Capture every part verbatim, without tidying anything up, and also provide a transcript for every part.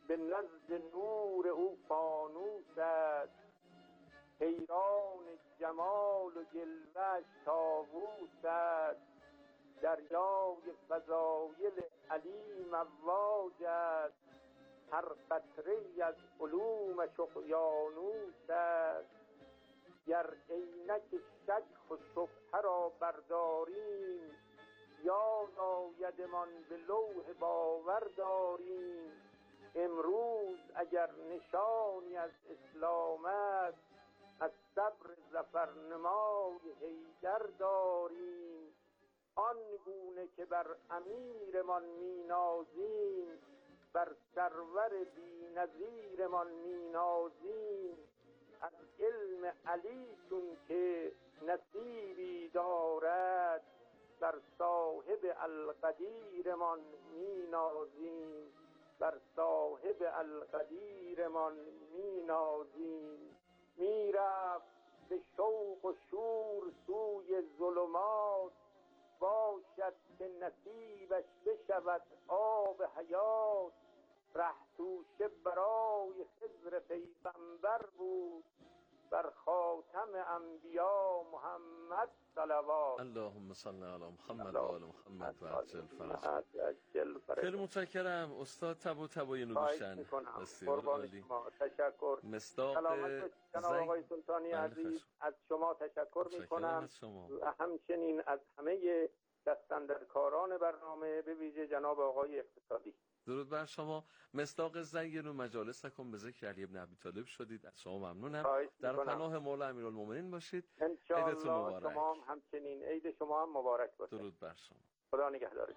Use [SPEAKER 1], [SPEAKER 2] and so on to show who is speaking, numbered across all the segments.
[SPEAKER 1] به نزد نور او فانوس است، حیران جمال و جلوه‌اش طاووس است. دریای فضایل علی مواج است، هر قطره‌ای از علومش اقیانوس است. گر عینک شک و شبهه را برداریم، یاد آیدمان به لوح باور داریم. امروز اگر نشانی از اسلام است، از صبر ظفرنمای حیدر داریم. آن گونه که بر امیرمان می نازیم، بر سرور بی نظیرمان می نازیم. از علم علی چون که نصیبی دارد، بر صاحب القدیرمان می نازیم. بر صاحب القدیرمان می نازیم. می رفت به شوق و شور سوی ظلمات، باشد که نصیبش بشود آب حیات. ره توشه برای خضر پیغمبر بود، بر خاتم انبیا محمد صلوات.
[SPEAKER 2] اللهم صل علی محمد و آل محمد و عجل فرج. خیلی متشکرم استاد تبا تبای نوشن.
[SPEAKER 1] بسیار عالی. تشکر.
[SPEAKER 2] مصداق
[SPEAKER 1] سلامت جناب آقای سلطانی عزیز، از شما تشکر میکنم و همچنین از همه دستاندرکاران برنامه، به ویژه جناب آقای اقتصادی.
[SPEAKER 2] درود بر شما. مصداق زین و مجالسکم به ذکر علی ابن ابی طالب شدید. از شما ممنونم. در پناه مولا امیرالمومنین باشید.
[SPEAKER 1] عیدتون مبارک. شما هم همچنین. عید شما هم مبارک باشه.
[SPEAKER 2] درود بر شما.
[SPEAKER 1] خدا نگهدارت.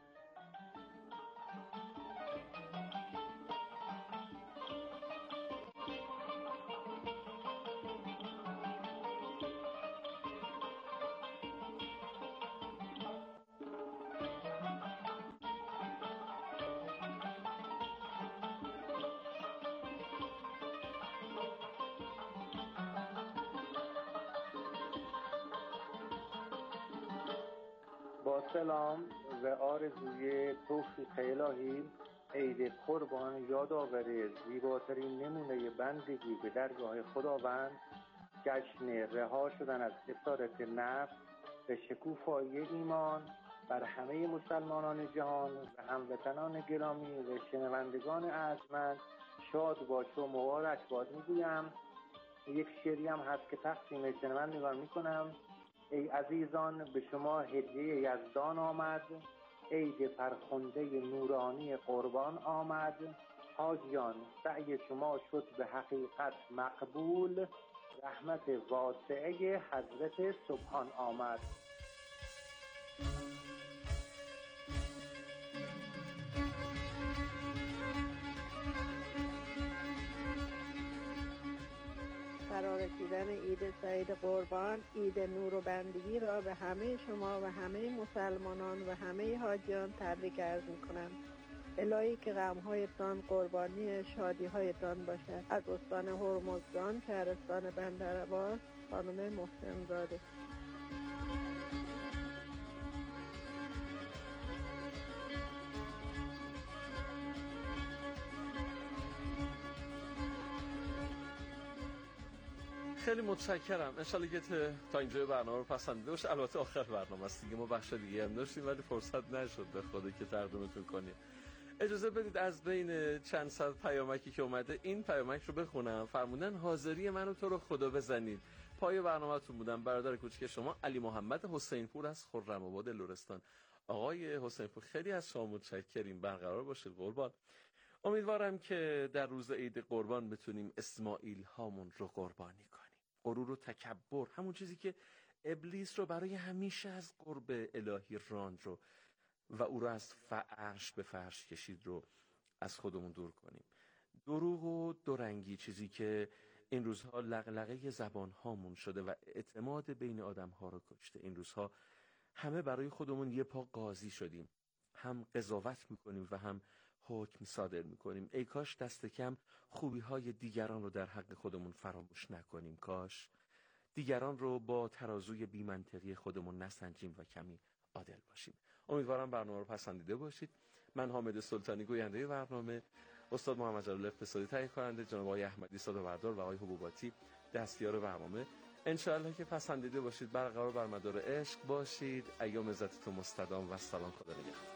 [SPEAKER 3] با سلام و آرزوی توفیق الهی، عید قربان یادآور زیباترین نمونه بندگی به درگاه خداوند، جشن رها شدن از اسارت نفس به شکوفایی ایمان بر همه مسلمانان جهان و هموطنان گرامی و شنوندگان ارجمند شاد باش و مبارک باد میگویم. یک شعری هم هست که تقدیم شنوندگان میکنم. ای عزیزان، به شما هدیه یزدان آمد، عید فرخنده نورانی قربان آمد. حاجیان، سعی شما شد به حقیقت مقبول، رحمت واسعه حضرت سبحان آمد.
[SPEAKER 4] فرارسیدن عید سعید قربان، عید نور و بندگی را به همه شما و همه مسلمانان و همه حاجیان تبریک عرض می‌کنم. الهی که غم‌هایتان قربانی شادی‌هایتان باشد. از استان هرمزگان، شهرستان بندرعباس، خانم محسن زاده.
[SPEAKER 2] خیلی متشکرم. انشالله که تا اینجا برنامه رو پسندیده باشه. البته آخر برنامه است دیگه، ما بخش دیگه هم داشتیم ولی فرصت نشد به خدا که تقدیمتون کنیم. اجازه بدید از بین چند صد پیامکی که اومده این پیامک رو بخونم. فرمودن حاضری منو تو رو خدا بزنید. پای برنامه‌تون بودم. برادر کوچیک شما علی محمد حسین پور از خرم‌آباد لرستان. آقای حسین پور خیلی از شما متشکریم. برقرار باشید قربان. امیدوارم که در روز عید قربان بتونیم اسماعیل هامون رو قربانی کنیم. غرور و تکبر، همون چیزی که ابلیس رو برای همیشه از قرب الهی راند رو و او رو از فرش به فرش کشید رو از خودمون دور کنیم. دروغ و دورنگی، چیزی که این روزها لغلغه زبان هامون شده و اعتماد بین آدم ها رو کشته. این روزها همه برای خودمون یه پا قاضی شدیم، هم قضاوت میکنیم و هم حکم صادر میکنیم. ای کاش دست کم خوبی های دیگران رو در حق خودمون فراموش نکنیم. کاش دیگران رو با ترازوی بی‌منطقی خودمون نسنجیم و کمی عادل باشیم. امیدوارم برنامه رو پسندیده باشید. من حامد سلطانی گوینده برنامه استاد محمد جلال اقتصادی تهیه کننده، جناب آقای احمدی صادق‌بردار و آقای حبوباتی دستیار برنامه. انشاءالله که پسندیده باشید، برقرار بر مدار عشق باشید. ایام عزتتون مستدام و سلام، خدا نگهدار.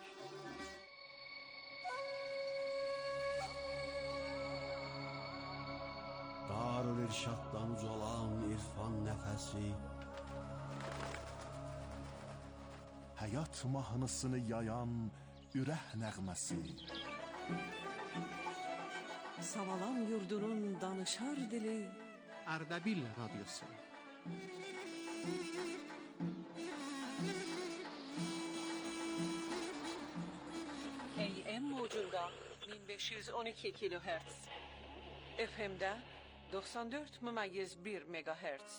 [SPEAKER 5] Darül-İrşaddan uzalan irfan nəfəsi, həyat mahnısını yayan ürək nəğməsi,
[SPEAKER 6] Savalan yurdunun danışar dili,
[SPEAKER 7] Ardabil Radyosu.
[SPEAKER 6] A M موجunda bin beş yüz on iki kilohertz, F M'de doksan dört mümeyiz bir megahertz.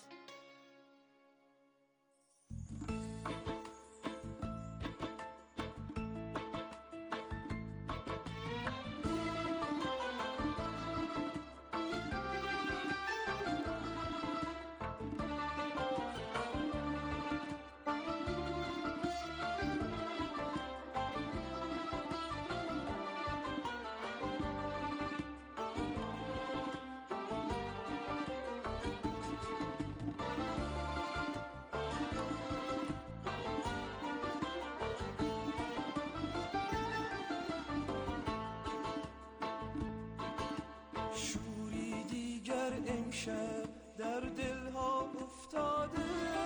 [SPEAKER 8] امشب در دلها افتاده،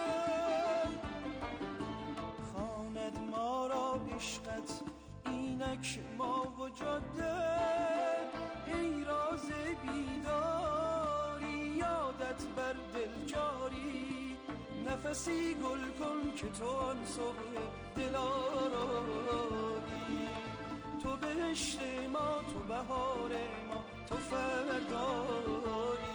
[SPEAKER 8] خواند ما را عشقت اینک ما و جاده. ای راز بیداری یادت بر دل جاری، نفسی گل کن که تو آن صبح دلارایی. تو بهشت ما، تو بهار ما، تو فردایی.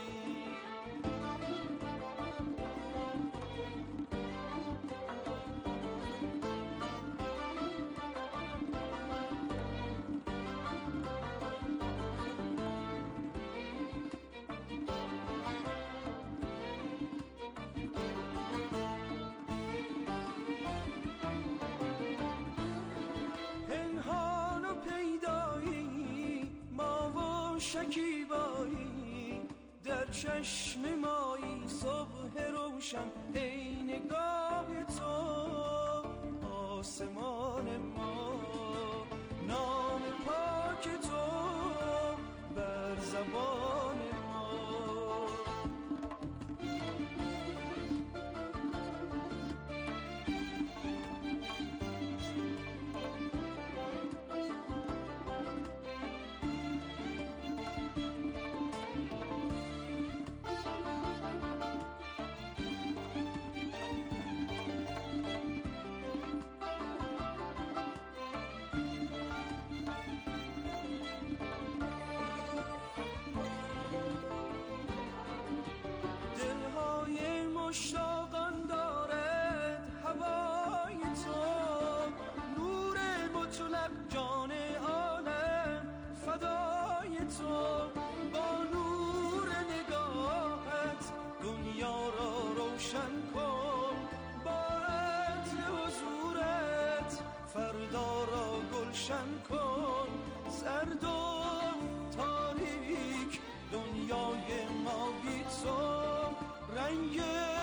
[SPEAKER 8] شکیبایی در چشم مایی، صبح روشن ای نگاه تو. آسمان ما، نام پاک تو بر زبان ما. مشتاقان دارد هوای تو، نور مطلق جان عالم فدای تو. با نور نگاهت دنیا را روشن کن، با عطر حضورت فردا را گلشن کن. زرد و تاریک دنیای ما بی تو، رنگ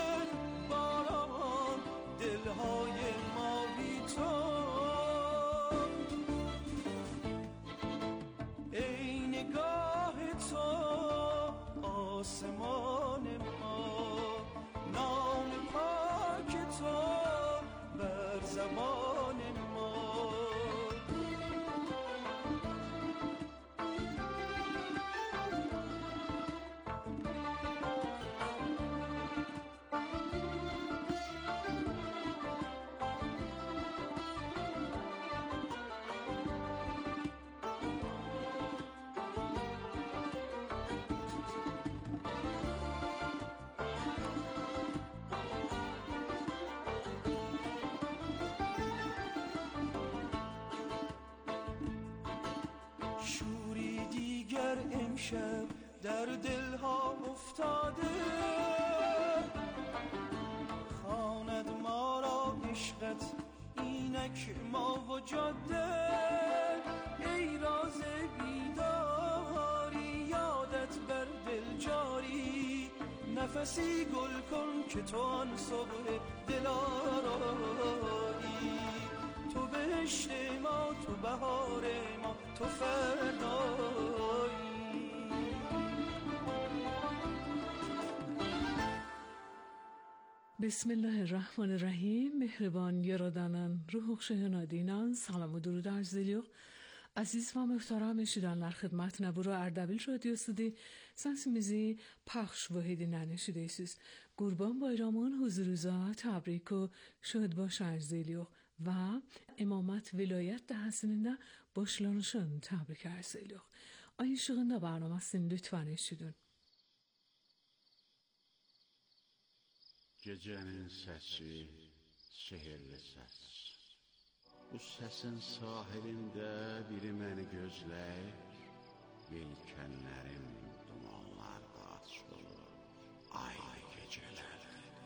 [SPEAKER 8] باران دلهای ما بی تو. ای نگاه تو آسمان ما، نام پاک تو بر زبان ما. شوری دیگر امشب در دلها افتاده، خواند ما را عشقت اینک ما و جاده. ای راز بیداری نفسی گل کن که تو آن صبح دلارایی، تو بهشت ما، تو بهار ما، تو فردایی.
[SPEAKER 9] بسم الله الرحمن الرحیم. مهربان یارادانان، روح شهنادینان، سلام و درود عرض ediyor. Aziz ve muhterem eşidenler, hizmetine bura Erdebil Radyosu'da sesimizi paylaş ve dinleyiştesiniz. Kurban Bayramı'nın huzurunuza tebrik ve şadbaş arz ediyor ve İmamet Vilayet Dahası'nda başlanışını tebrik arz ediyor. Ay ışığında barnamasını lütfen eşidin.
[SPEAKER 5] Gecenin sesi, sehirli ses. Bu səsin sahilində biri məni gözləyir, yelkənlərim dumanlarda açılır, ay gecələr.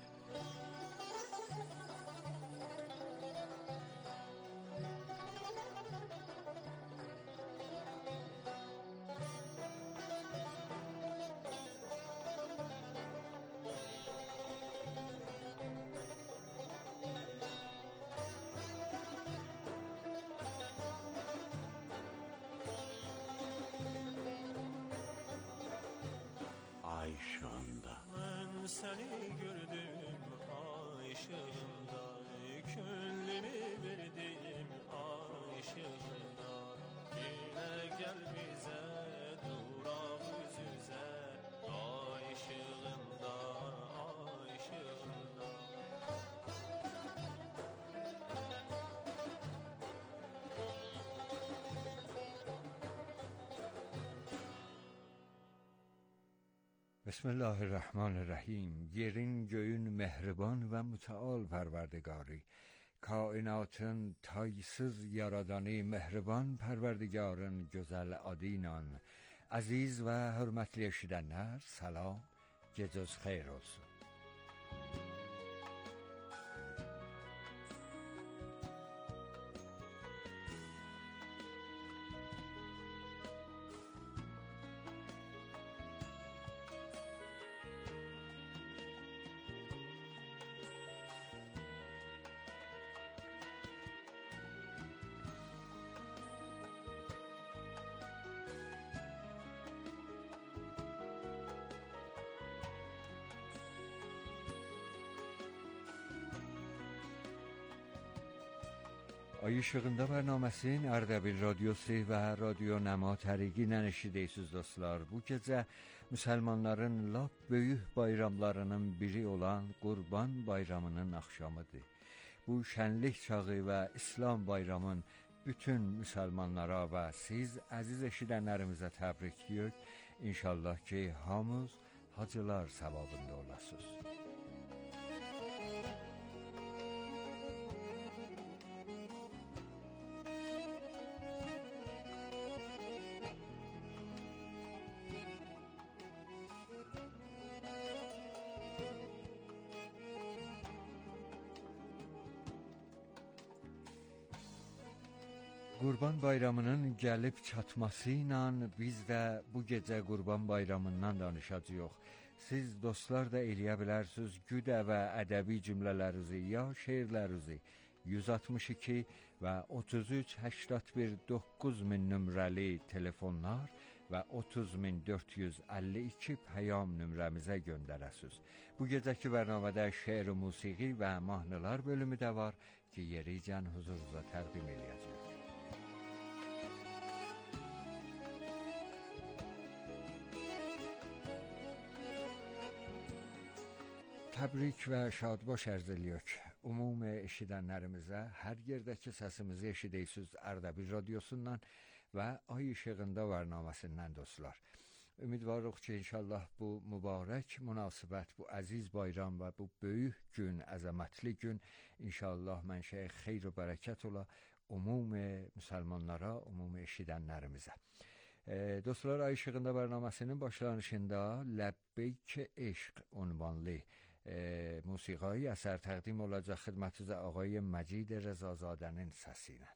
[SPEAKER 8] Seni gördüm ay ışığında, gönlümü verdim ay ışığında. Yine gel bize durak yüz yüze, ay ışığında, ay ışığında.
[SPEAKER 10] Bismillahirrahmanirrahim. Yerin göğün mehriban ve müteal perverdigari, kainatın taysız yaradanı mehriban perverdigarın güzel adinan. Aziz ve hürmetli eşidenler, salam, geceniz xeyir olsun. Ay ışığında bərnaməsinin Erdebil Radyosu və Radyo Nəma təriqinə eşidirsiniz dostlar. Bu gecə müsəlmanların lap böyük bayramlarının biri olan Qurban Bayramının axşamıdır. Bu şənlik çağı və İslam bayramın bütün müsəlmanlara və siz əziz eşidənlərimizə təbrikləyək. İnşallah ki, hamınız hacılar savabında olasınız. Qurban Bayramının gəlib çatması ilə biz də bu gecə Qurban Bayramından danışacağıq. Siz dostlar da eləyə bilərsiniz güdə və ədəbi cümlələrinizi ya şeirlərinizi yüz altmış iki və otuz üç səksən bir doqquz min nömrəli telefonlar və otuz min dörd yüz əlli iki pəyam nömrəmizə göndərəsiniz. Bu gecəki bərnamədə şeir, musiqi və mahnılar bölümü də var ki, yericən huzurunuza təqdim edəcəyik. Təbrik və şadbaş ərz edirik ümum eşidənlərimizə. Hər yerdəki səsimizi eşidirsiniz Erdebil Radyosu'ndan və Ay İşığında bərnaməsindən dostlar. Ümidvarıq ki, inşallah bu mübarək münasibət, bu əziz bayram və bu böyük gün, əzəmətli gün inşallah mənşəyi xeyr və bərəkət ola ümum müsəlmanlara, ümum eşidənlərimizə. E, dostlar, Ay İşığında bərnaməsinin başlanışında Ləbbeyk Eşq ünvanlı E, musiqi əsər təqdim olacaq xidmətinizə ağay Məcid Rızazadənin səsi ilə.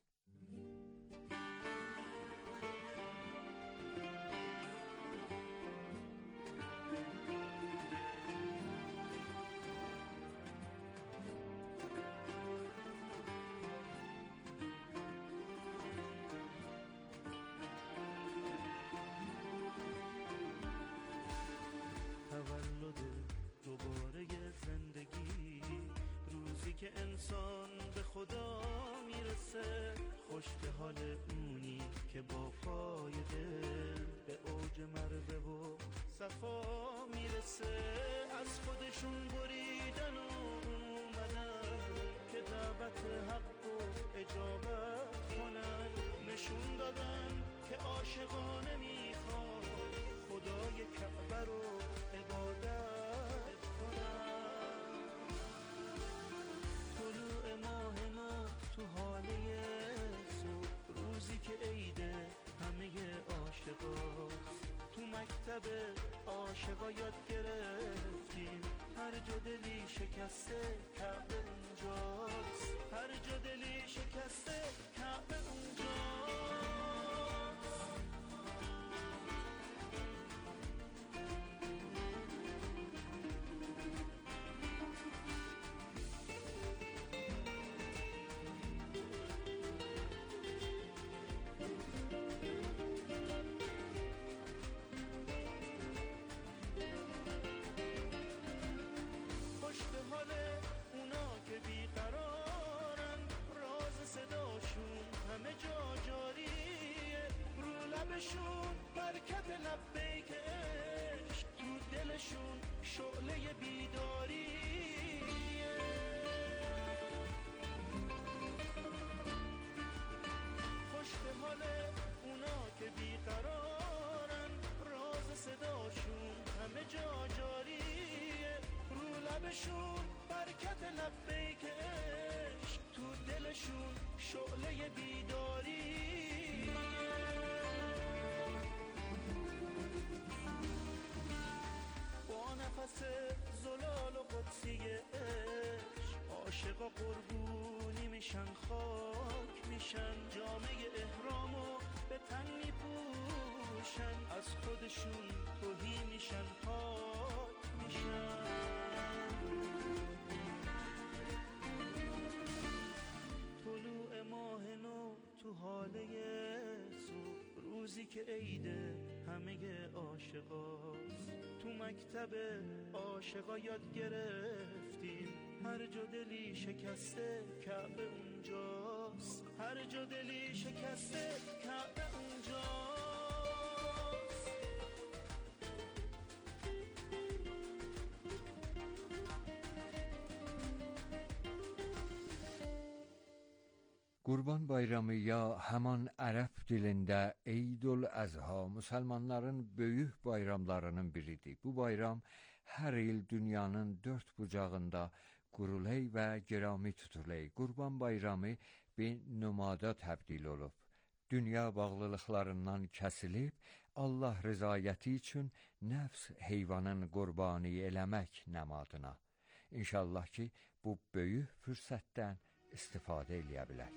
[SPEAKER 11] که انسان به خدا میرسه، خوش به حال اونی که با پای دل به اوج مربه و صفا میرسه. از خودشون بریدن و اومدن که دعوت حق و اجابت کنن، نشون دادن که عاشقانه میخواد خدای کعبه رو عبادت کنن. طلوع ماه نو تو حاله صبح، روزی که عیده همه عاشقاست. تو مکتب عاشقا یاد گرفتیم هر جا دلی شکسته کعبه اونجاست، هر جا دلی شکسته کعبه اونجاست. لبشون حرکت لبیک عشق، تو دلشون شعله بیداری. خوش به حال اونا که بیقرارن، راز صداشون همه جا جاریه. رو لبشون حرکت لبیک عشق، تو دلشون شعله بیداری. نفس زلال و قدسی عشق، عاشقا قربونی میشن، خاک میشن، جامعه احرامو به تن میپوشن، از خودشون تهی میشن، پاک میشن. طلوع ماه نو تو حاله صبح، روزی که عیده همه عاشقاست. تو مکتب عاشقا یاد گرفتیم هر جا دلی شکسته کعبه اونجاست، هر جا دلی شکسته کعبه اونجاست.
[SPEAKER 10] Qurban Bayramı ya haman ərəb dilində Eydül-Əzha müsəlmanların böyük bayramlarının biridir. Bu bayram hər il dünyanın dörd bucağında quruley və gerami tutuley. Qurban Bayramı bir numada təbdil olub. Dünya bağlılıqlarından kəsilib, Allah rızayəti üçün nəfs heyvanın qurbanı eləmək nəmadına. İnşallah ki, bu böyük fürsətdən istifadə eləyə bilək.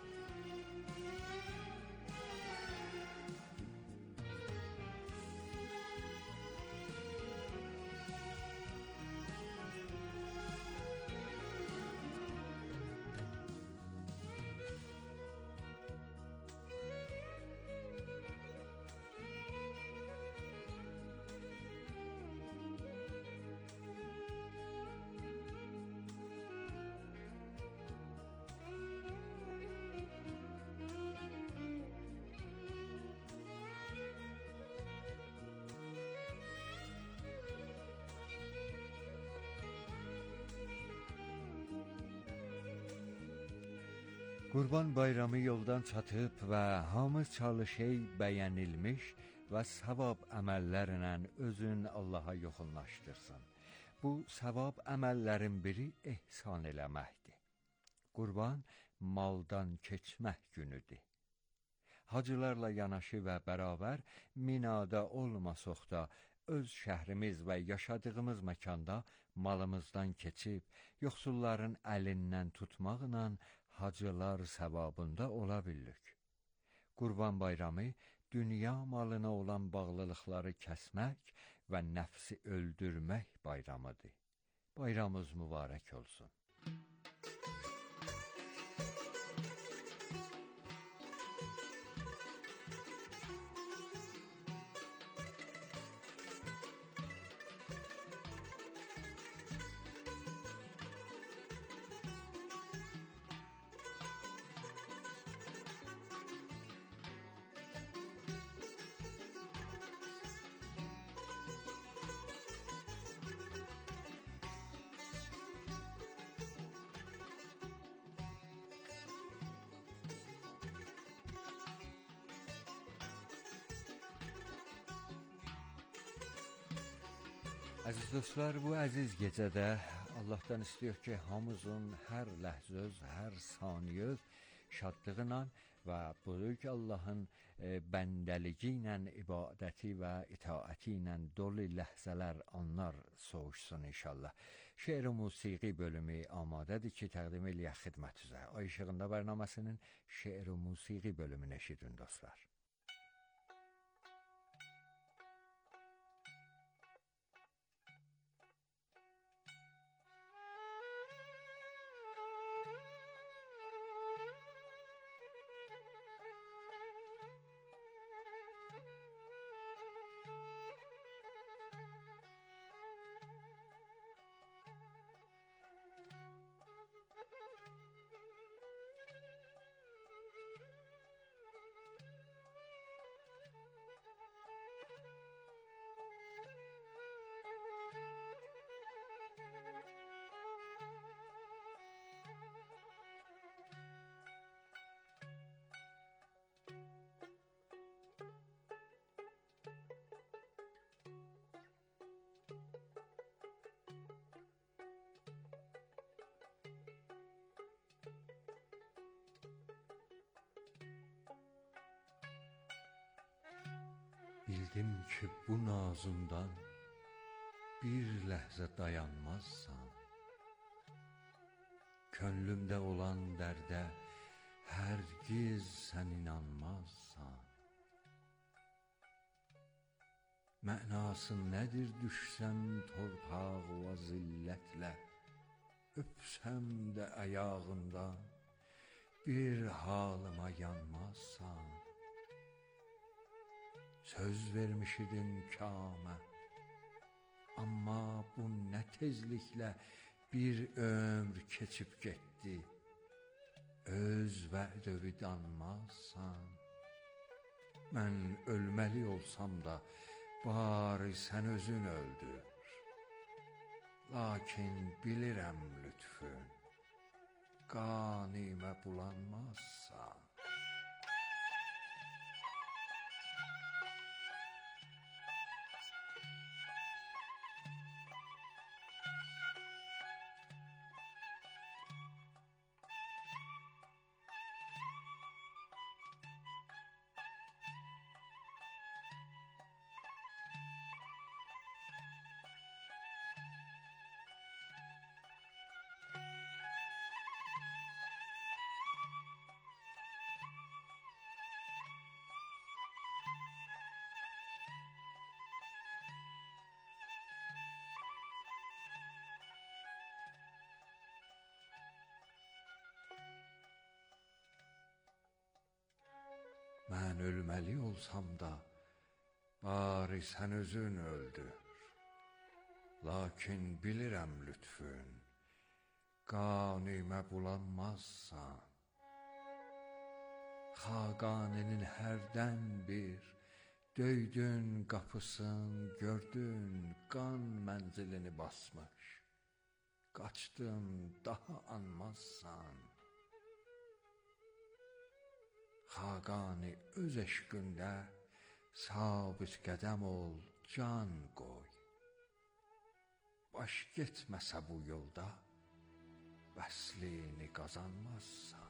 [SPEAKER 10] Qurban Bayramı yoldan çatıb və hamı çalışey bəyənilmiş və savab əməllərlə özün Allaha yoxunlaşdırsın. Bu savab əməllərin biri ehsan eləməkdir. Qurban maldan keçmək günüdür. Hacılarla yanaşı və bərabər Minada olmasaq da öz şəhrimiz və yaşadığımız məkanda malımızdan keçib, yoxsulların əlindən tutmaqla hacılar savabında ola bildik. Qurban Bayramı dünya malına olan bağlılıqları kəsmək və nəfsi öldürmək bayramıdır. Bayramımız mübarək olsun. Əziz dostlar, bu əziz gecədə Allahdan istəyir ki, hamımızın hər ləhzəz, hər saniyəz şadlığına və böyük Allahın e, bəndəligi ilə, ibadəti və itaəti ilə dolu ləhzələr, anlar soğuşsun inşallah. Şeir və musiqi bölümü amadədir ki, təqdim eləyək xidmətinizə. Ay İşığında bərnaməsinin şeir və musiqi bölümünü eşidin dostlar. Bildim ki bu nazından bir ləhzə dayanmazsan. Könlümdə olan dərdə hərgiz sən inanmazsan. Mənası nədir düşsəm torpaq və zillətlə, öpsəm də ayağından bir halıma yanmazsan. Söz vermişidin kâmə, amma bu nə tezliklə bir ömr keçib getdi. Öz vədövi danmazsan. Mən ölməli olsam da bari sən özün öldür. Lakin bilirəm lütfün, qanimə bulanmazsan. Mən ölməli olsam da, bari sən özün öldür. Lakin bilirəm lütfün, qanimə bulanmazsan. Xaqaninin hərdən bir, döydün qapısın, gördün qan mənzilini basmış. Qaçdın, daha anmazsan. Xaqani öz eşqündə sabit qədəm ol, can qoy. Baş getməsə bu yolda, vəslini qazanmazsan.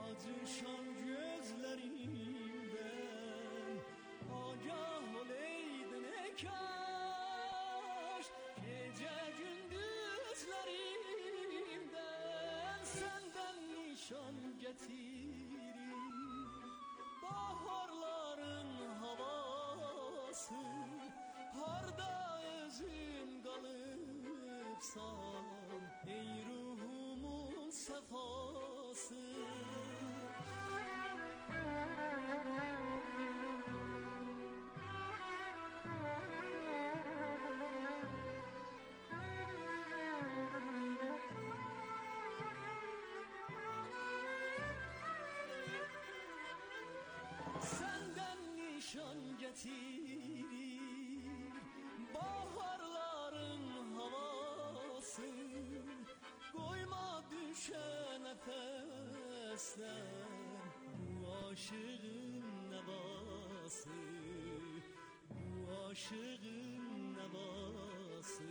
[SPEAKER 8] düşan gözlerimden agah oleydin ekaş gece gündüzlerimden senden nişan getirir baharların havası harda özün kalıpsan ey ruhumun sefası. Senden nişan getirir baharların havası koyma düşe nefesler bu aşığın nevası bu aşığın nevası.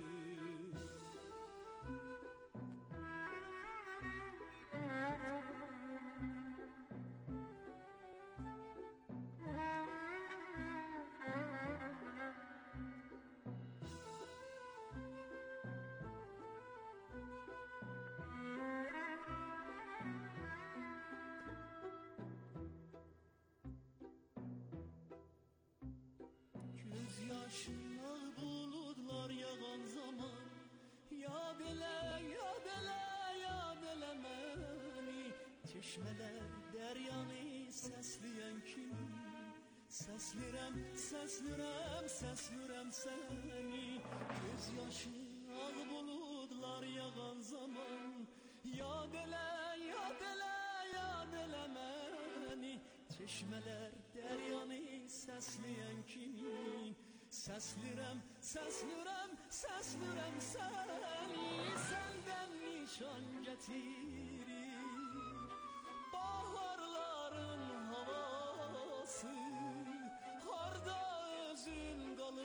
[SPEAKER 8] Gözyaşına bulutlar yağan zaman yad ele, yad ele, yad ele məni çeşmələr dəryanı səsləyən kimi səslirəm, səslirəm, səslirəm səni. Gözyaşına bulutlar yağan zaman yad ele, yad ele, yad ele məni çeşmələr dəryanı səsləyən kimi səslirəm, səslirəm, səslirəm səni. Səndən nişan gətirir baharların havası harda özün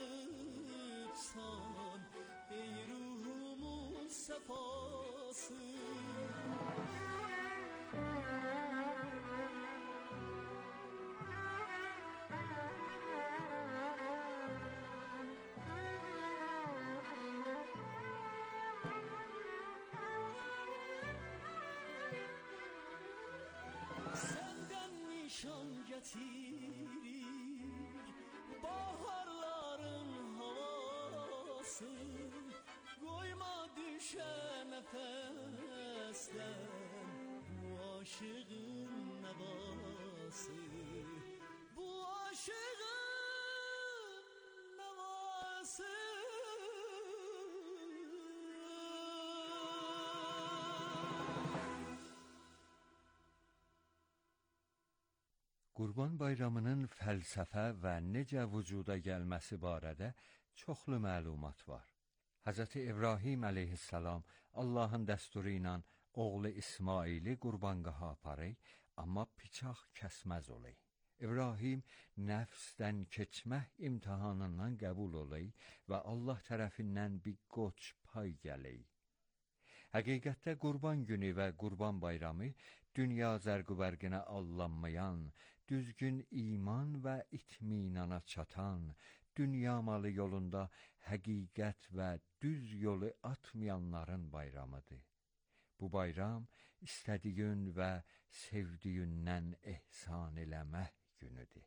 [SPEAKER 8] qalıbsan ey ruhumun səfası. Senden nişan getirir baharların havası koyma düşe nefesler bu aşığın nevası bu aşığın nevası.
[SPEAKER 10] Qurban Bayramının fəlsəfə və necə vücuda gəlməsi barədə çoxlu məlumat var. Həzrəti İbrahim əleyhissalam Allahın dəsturu ilə oğlu İsmaili qurbanqaha aparır, amma bıçaq kəsməz olayı. İbrahim nəfsdən keçmək imtihanından qəbul olayı və Allah tərəfindən bir qoç pay gəlir. Həqiqətdə Qurban günü və Qurban Bayramı dünya zərqübərqinə allanmayan, düzgün iman və itminana çatan, dünya malı yolunda həqiqət və düz yolu atmayanların bayramıdır. Bu bayram istədiyin və sevdiyindən ehsan eləmək günüdür.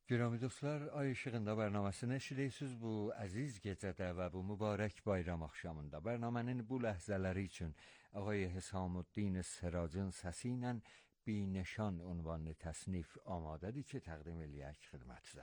[SPEAKER 10] Gürami dostlar, Ay İşığında bərnamasını eşidirsiniz bu əziz gecədə və bu mübarək bayram axşamında. Bərnamənin bu ləhzələri üçün Ağay Hesamuddin Siracın səsi ilə Binişan ünvanlı təsnif amadədir ki, təqdim eləyək xidmətinizə.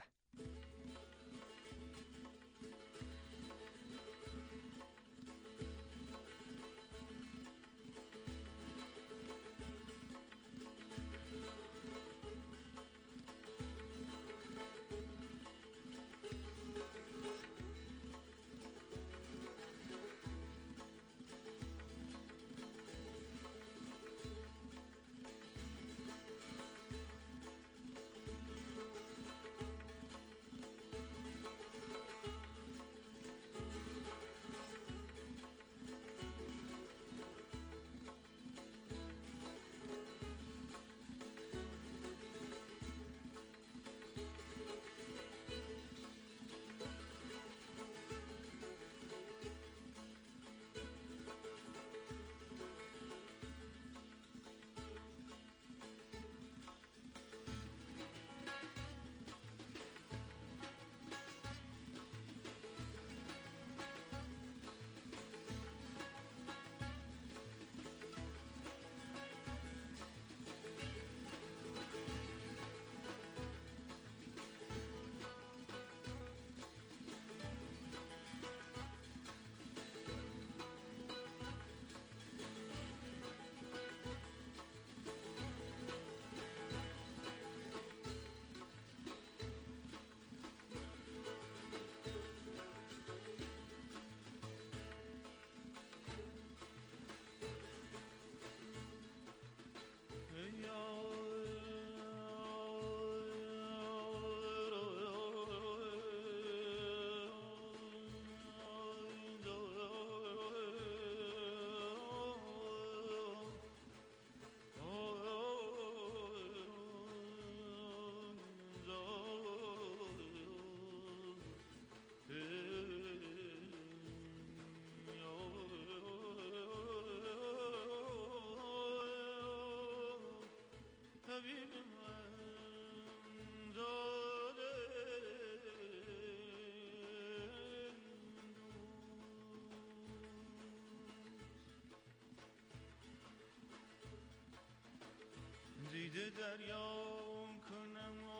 [SPEAKER 11] دیده دریام کنم و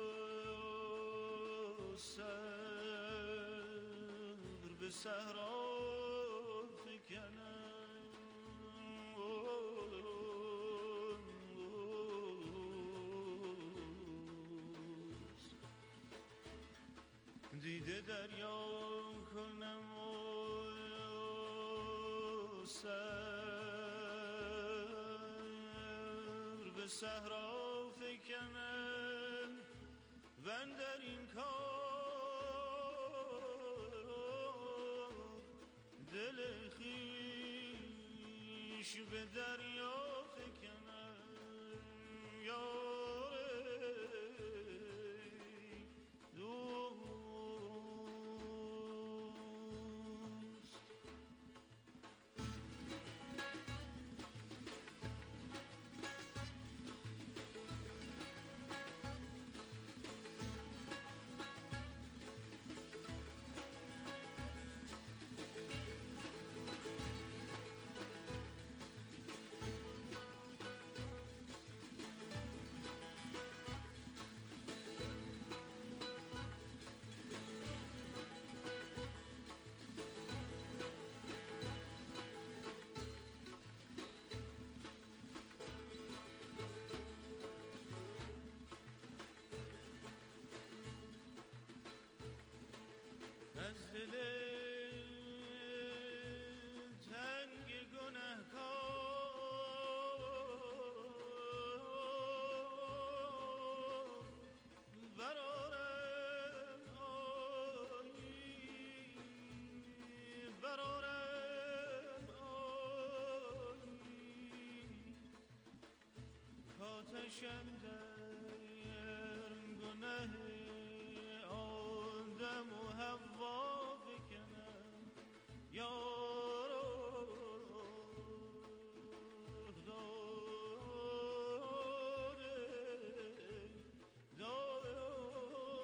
[SPEAKER 11] سر به صحرا فکنم دیده دریام کنم و سر صحرا فکنم و در این کار دل خویش به دریا فکنم یار دوست. از دل تنگ گنهکار برارم آیی برارم آیی کاتشم در گنه آدم و حوا بکنم یارو داده داده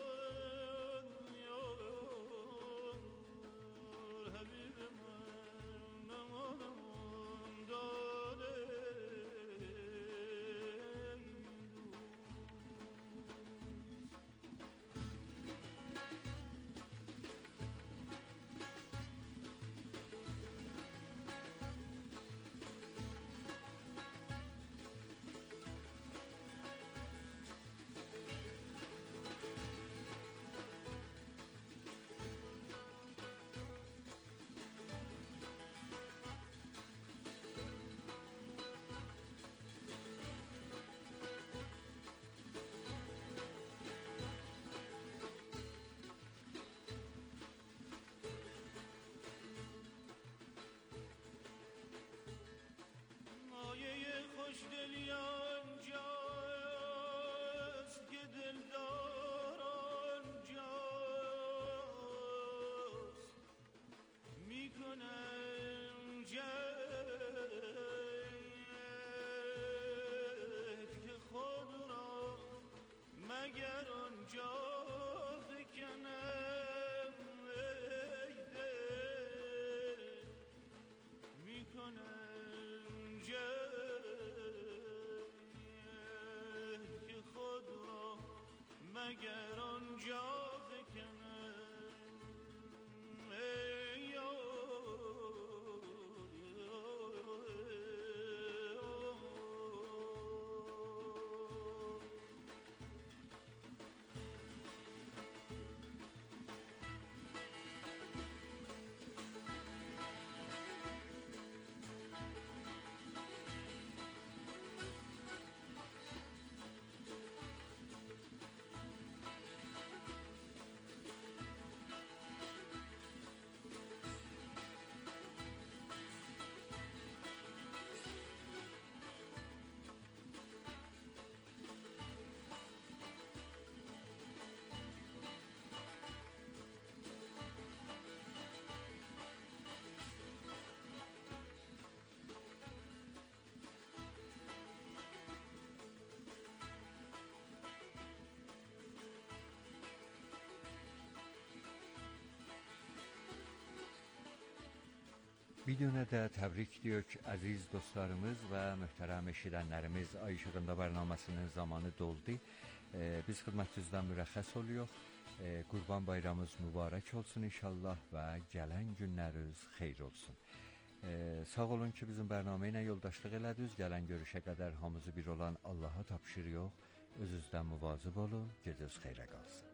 [SPEAKER 10] Bir de tebrik diyor aziz dostlarımız ve muhterem eşidenlerimiz. Ay Işığında bərnamasının zamanı doldu. Ee, biz xidmətinizdən mürəxxəs oluyor. Ee, Qurban bayramımız mübarək olsun inşallah və gələn günləriniz xeyir olsun. Ee, sağ olun ki bizim bərnamə ilə yoldaşlıq elədiniz. Gələn görüşə qədər hamımızı bir olan Allaha tapşırıyor. Özünüzdən müvazib olun. Gecəniz xeyrə qalsın.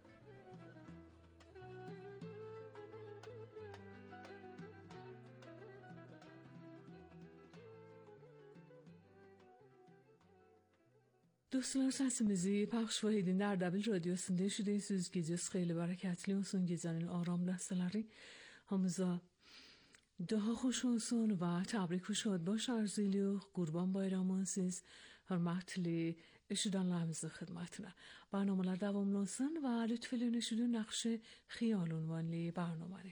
[SPEAKER 9] Dostlar, sesimizi pəxş edin در دبل رادیosunda şüdeysiz gecəniz xeyli bərəkətli olsun. Gecənin aram ləhzələri hamıza daha xoş olsun və təbrik və şadbaş arzu edirik. Qurban bayramı siz hörmətli eşidənlərimizin xidmətinə. Bərnamələr davamlansın və lütf edin eşidin Nəqş Xiyal ünvanlı bərnamələri.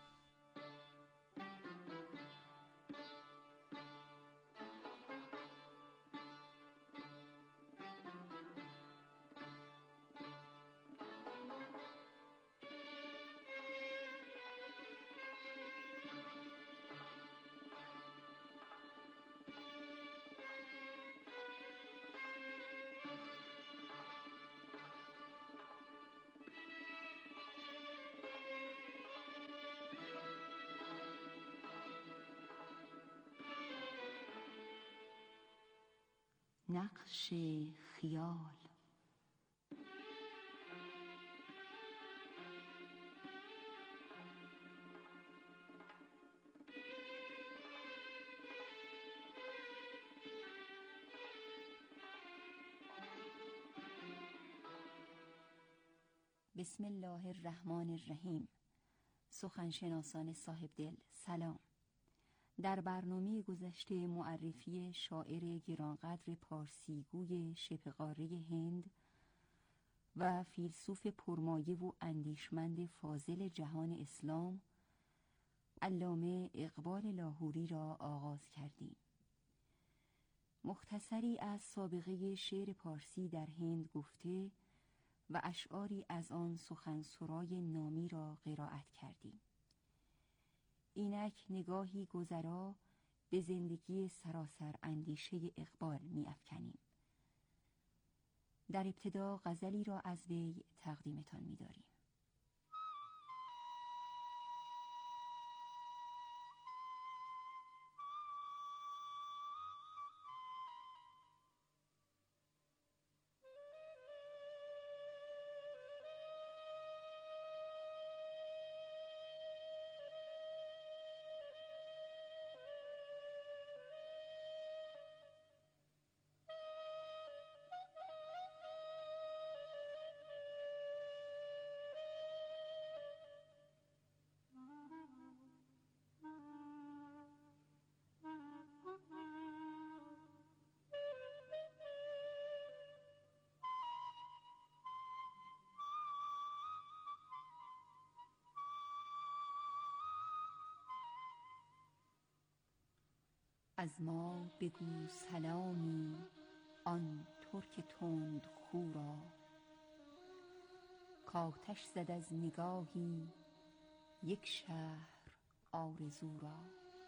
[SPEAKER 12] نقش خیال. بسم الله الرحمن الرحیم. سخنشناسان صاحب دل سلام. در برنامه گذشته معرفی شاعر گرانقدر پارسیگوی شبه قاره هند و فیلسوف پرمایه و اندیشمند فاضل جهان اسلام علامه اقبال لاهوری را آغاز کردیم. مختصری از سابقه شعر پارسی در هند گفته و اشعاری از آن سخنسرای نامی را قرائت کردیم. اینک نگاهی گذرا به زندگی سراسر اندیشه اقبال می افکنیم. در ابتدا غزلی را از وی تقدیمتان می داریم. از ما بگو سلامی آن ترک تند خو را، کآتش زد از نگاهی یک شهر آرزو را.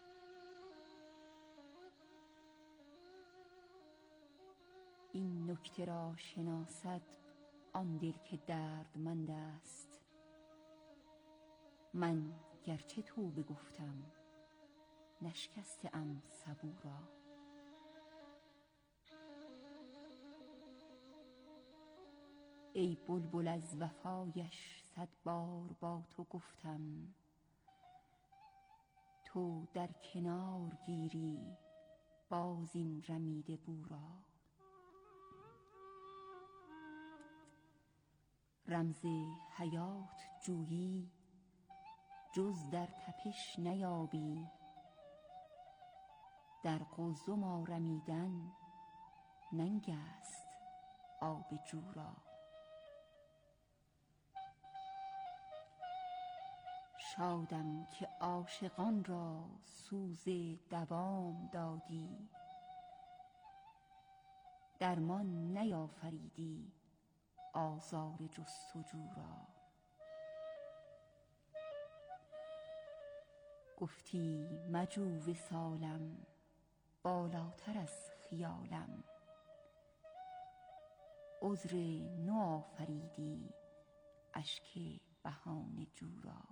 [SPEAKER 12] این نکته را شناسد آن دل که دردمند است. من گرچه توبه گفتم نشکسته ام سبو را. ای بلبل از وفایش صد بار با تو گفتم، تو در کنار گیری باز این رمیده بو را. رمز حیات جویی جز در تپش نیابی، در قلزم آرمیدن ننگ است آب جو را. شادم که عاشقان را سوز دوام دادی، درمان نیافریدی آزار جستجو را. گفتی مجو وصالم بالاتر از خیالم. عذر نو آفریدی اشک بهانه جو را.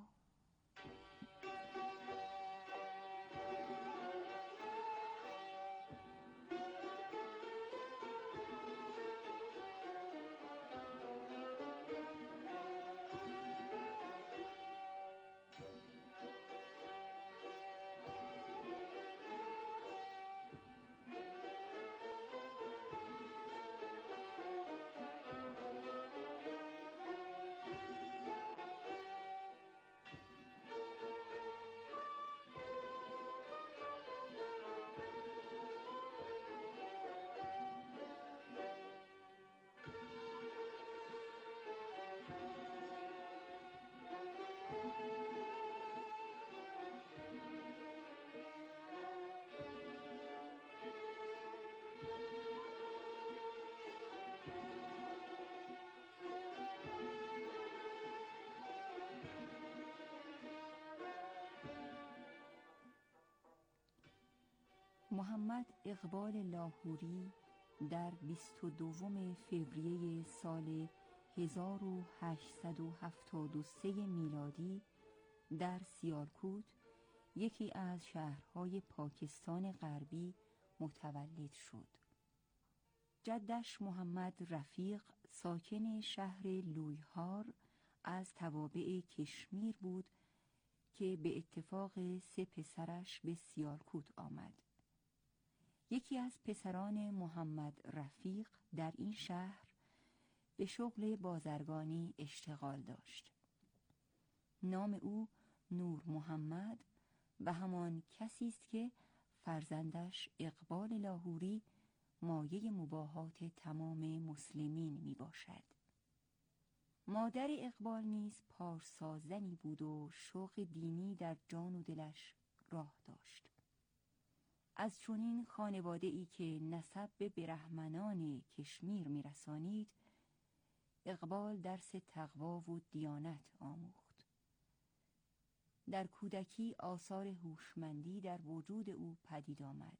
[SPEAKER 12] محمد اقبال لاهوری در بیست و دوم فوریه سال هزار و هشتصد و هفتاد و سه میلادی در سیالکوت، یکی از شهرهای پاکستان غربی، متولد شد. جدش محمد رفیق ساکن شهر لویهار از توابع کشمیر بود که به اتفاق سه پسرش به سیالکوت آمد. یکی از پسران محمد رفیق در این شهر به شغل بازرگانی اشتغال داشت. نام او نور محمد و همان کسی است که فرزندش اقبال لاهوری مایه مباهات تمام مسلمین می باشد. مادر اقبال نیز پارسا زنی بود و شوق دینی در جان و دلش راه داشت. از چنین خانواده ای که نسب به برهمنان کشمیر می رسانید، اقبال درس تقوا و دیانت آموخت. در کودکی آثار هوشمندی در وجود او پدید آمد.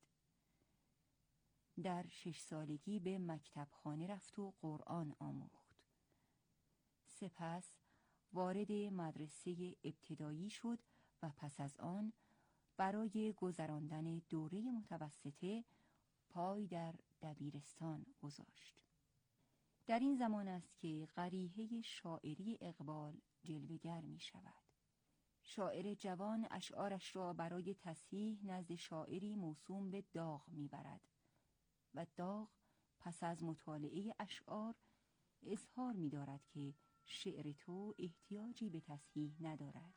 [SPEAKER 12] در شش سالگی به مکتبخانه رفت و قرآن آموخت. سپس وارد مدرسه ابتدایی شد و پس از آن برای گذراندن دوره متوسطه پای در دبیرستان گذاشت. در این زمان است که قریحه شاعری اقبال جلوه‌گر می شود. شاعر جوان اشعارش را برای تصحیح نزد شاعری موسوم به داغ می برد و داغ پس از مطالعه اشعار اظهار می دارد که شعر تو احتیاجی به تصحیح ندارد.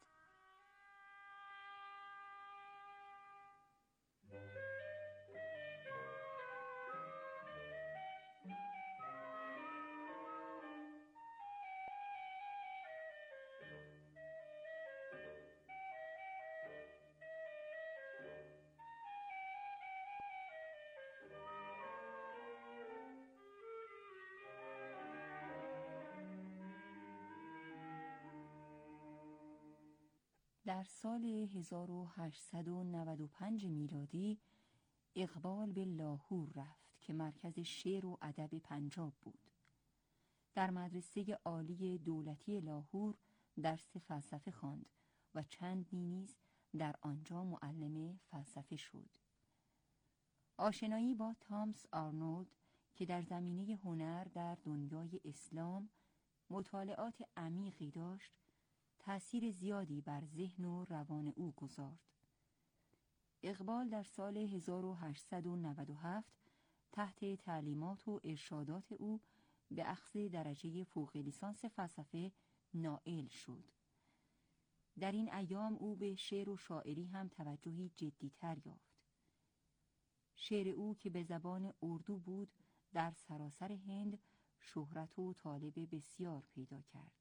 [SPEAKER 12] در سال هزار و هشتصد و نود و پنج میلادی اقبال به لاهور رفت که مرکز شعر و ادب پنجاب بود. در مدرسه عالی دولتی لاهور درس فلسفه خواند و چندی نیز در آنجا معلم فلسفه شد. آشنایی با تامس آرنولد که در زمینه هنر در دنیای اسلام مطالعات عمیقی داشت، تأثیر زیادی بر ذهن و روان او گذارد. اقبال در سال هزار و هشتصد و نود و هفت تحت تعلیمات و ارشادات او به اخذ درجه فوق لیسانس فلسفه نائل شد. در این ایام او به شعر و شاعری هم توجهی جدی‌تر یافت. شعر او که به زبان اردو بود در سراسر هند شهرت و طالب بسیار پیدا کرد.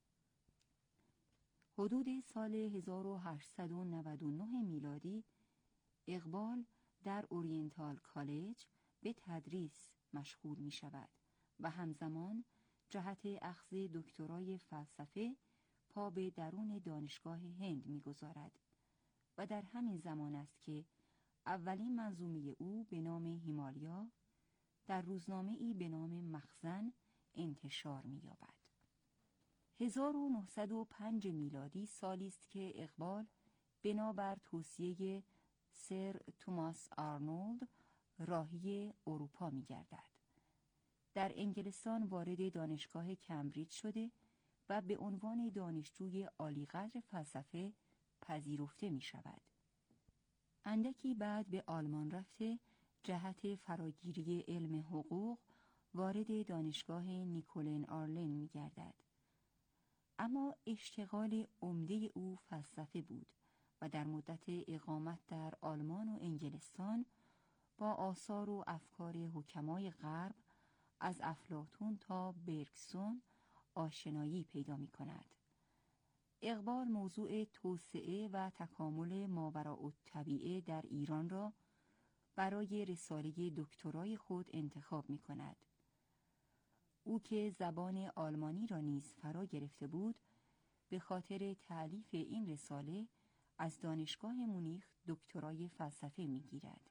[SPEAKER 12] حدود سال هزار و هشتصد و نود و نه میلادی اقبال در اورینتال کالج به تدریس مشغول می شود و همزمان جهت اخذ دکترای فلسفه پا به درون دانشگاه هند می گذارد و در همین زمان است که اولین منظومه او به نام هیمالیا در روزنامه‌ای به نام مخزن انتشار می‌یابد. هزار و نهصد و پنج میلادی سالی است که اقبال بنابر توصیه سر توماس آرنولد راهی اروپا می‌گردد. در انگلستان وارد دانشگاه کمبریج شده و به عنوان دانشجوی عالی‌قدر فلسفه پذیرفته می‌شود. اندکی بعد به آلمان رفته جهت فراگیری علم حقوق وارد دانشگاه نیکولن آرلن می‌گردد. اما اشتغال عمده او فلسفه بود و در مدت اقامت در آلمان و انگلستان با آثار و افکار حکمای غرب از افلاطون تا برگسون آشنایی پیدا می‌کند. اقبال موضوع توسعه و تکامل ماوراءالطبیعه در ایران را برای رساله دکترای خود انتخاب می‌کند. او که زبان آلمانی را نیز فرا گرفته بود، به خاطر تألیف این رساله از دانشگاه مونیخ دکترای فلسفه می‌گیرد.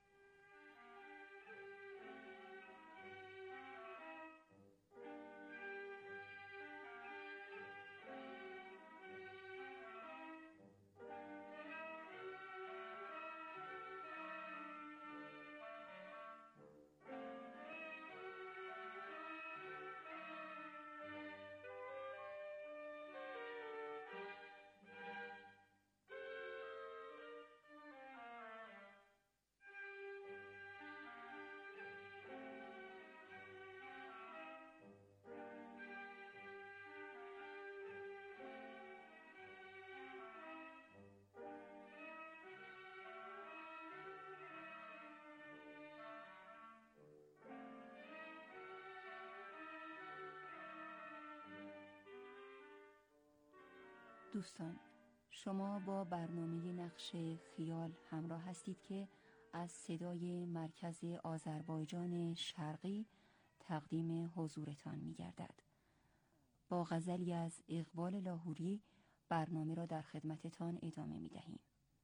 [SPEAKER 12] دوستان، شما با برنامه نقش خیال همراه هستید که از صدای مرکز آذربایجان شرقی تقدیم حضورتان می گردد. با غزلی از اقبال لاهوری برنامه را در خدمتتان ادامه می دهیم.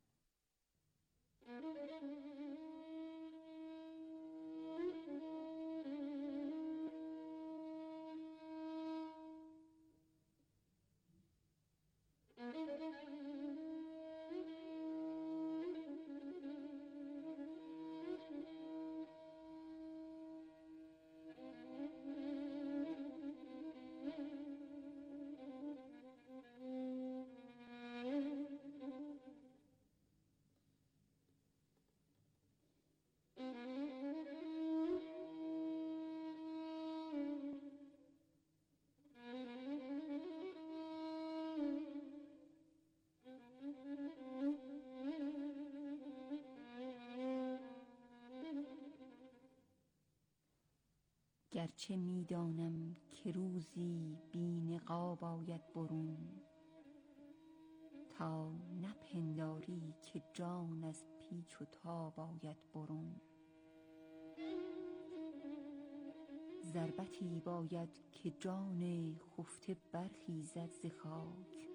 [SPEAKER 12] گرچه میدانم که روزی بی نقاب آید برون، تا نپنداری که جان از پیچ و تاب آید برون. ضربتی باید که جان خفته برخیزد ز خاک،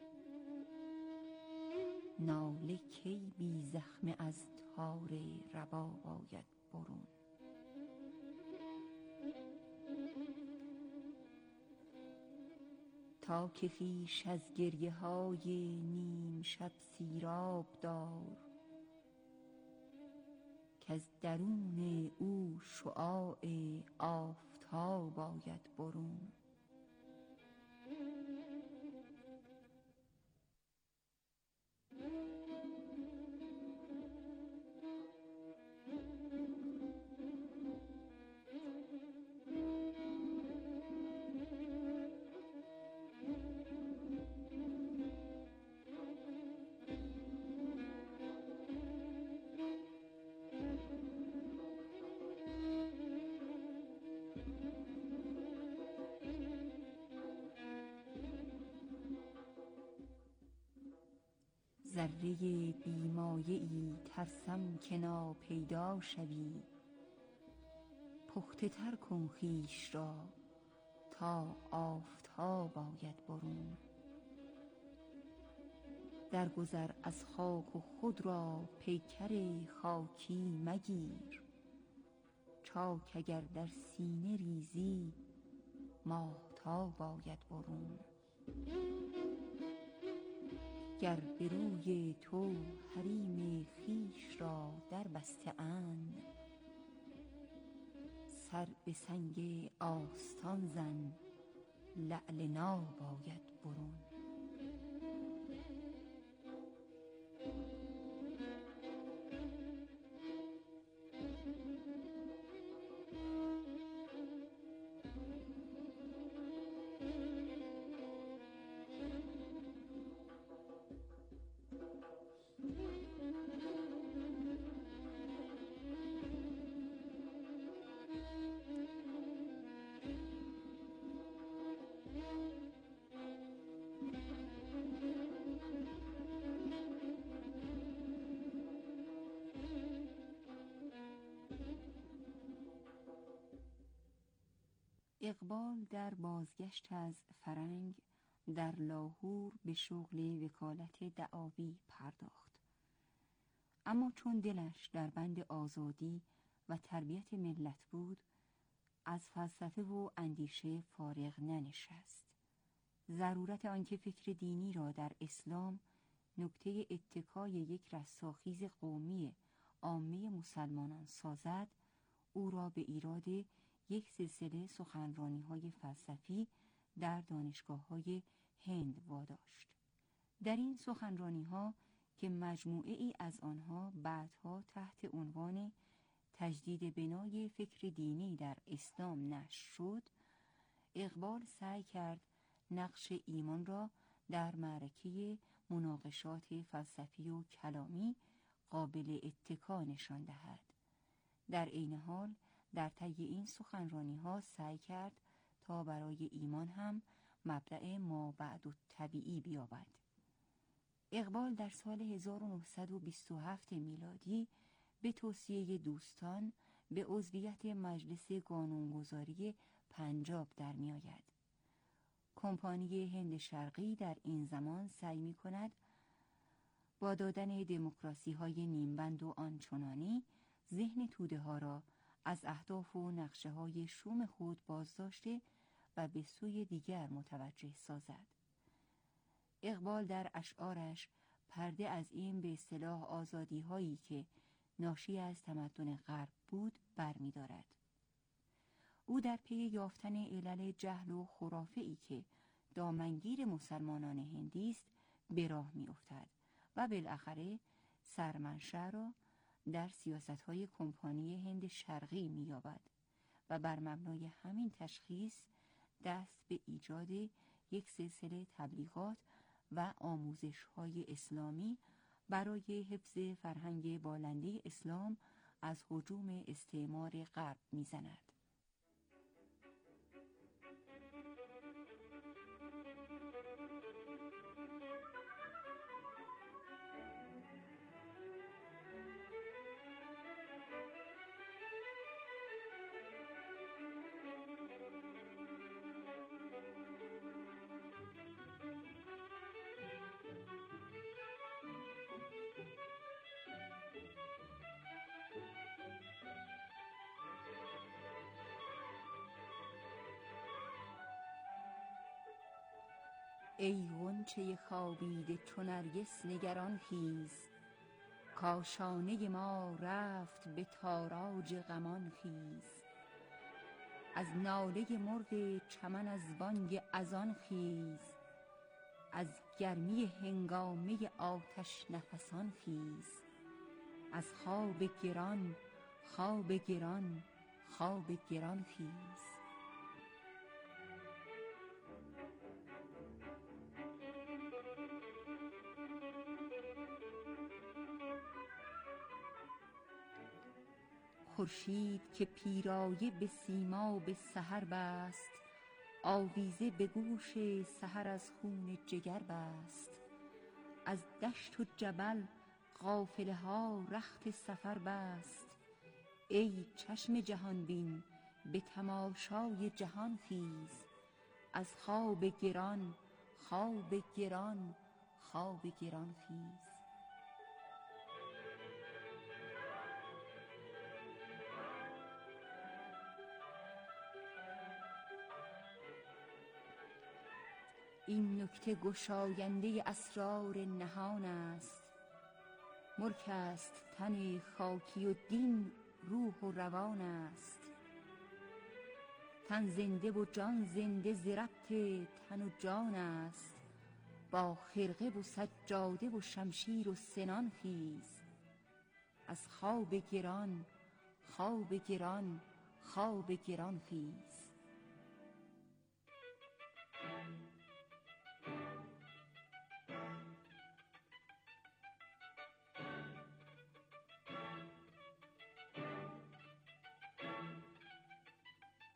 [SPEAKER 12] ناله کی بی زخمه از تار رباب آید برون. تا که خویش از گریه های نیم شب سیراب دار، کز درون او شعاع آفتاب آید برون. ذره بیمایه‌ای ترسم که ناپیدا شوی، پخته تر کن خویش را تا آفتاب آید برون. در گذر از خاک و خود را پیکر خاکی مگیر. چاک اگر در سینه ریزی ماهتاب باید برون. گر به روی تو حریم خویش را در بسته اند، سر به سنگ آستان زن لعل ناب باید برون. اقبال در بازگشت از فرنگ در لاهور به شغل وکالت دعاوی پرداخت. اما چون دلش در بند آزادی و تربیت ملت بود، از فلسفه و اندیشه فارغ ننشست. ضرورت آنکه فکر دینی را در اسلام نکته اتکای یک رستاخیز قومی عامه مسلمانان سازد، او را به ایراد یک سلسله سخنرانی‌های فلسفی در دانشگاه‌های هند واداشت. در این سخنرانی‌ها که مجموعه ای از آنها بعدها تحت عنوان تجدید بنای فکر دینی در اسلام نشر شد، اقبال سعی کرد نقش ایمان را در معرکه مناقشات فلسفی و کلامی قابل اتکا نشان دهد. در عین حال در طی این سخنرانی‌ها سعی کرد تا برای ایمان هم مبدأ ما بعد الطبیعی بیابد. اقبال در سال هزار و نهصد و بیست و هفت میلادی به توصیه دوستان به عضویت مجلس قانونگذاری پنجاب در می آید. کمپانی هند شرقی در این زمان سعی می کند با دادن دموکراسی های نیمبند و آنچنانی ذهن توده ها را از اهداف و نقشه های شوم خود بازداشته و به سوی دیگر متوجه سازد. اقبال در اشعارش پرده از این به اصطلاح آزادی هایی که ناشی از تمدن غرب بود برمی دارد. او در پی یافتن علل جهل و خرافه‌ای که دامنگیر مسلمانان هندی است به راه می افتد و بالاخره سرمنشأ را در سیاست‌های کمپانی هند شرقی می‌یابد و بر مبنای همین تشخیص دست به ایجاد یک سلسله تبلیغات و آموزش‌های اسلامی برای حفظ فرهنگ بالنده اسلام از هجوم استعمار غرب می‌زند. ای غنچه خوابیده چو نرگس نگران خیز، کاشانه ما رفت به تاراج غمان خیز. از ناله مرغ چمن از بانگ اذان خیز، از گرمی هنگامه آتش نفسان خیز. از خواب گران خواب گران خواب گران خیز. خورشید که پیرایه به سیما به سحر بست، آویزه به گوش سحر از خون جگر بست. از دشت و جبل قافله ها رخت سفر بست. ای چشم جهان بین به تماشای جهان خیز. از خواب گران خواب گران خواب گران خیز. این نکته گشاینده اسرار نهان است. ملک است تن خاکی و دین روح و روان است. تن زنده و جان زنده ز ربط تن و جان است. با خرقه و سجاده و شمشیر و سنان خیز. از خواب گران خواب گران خواب گران خیز.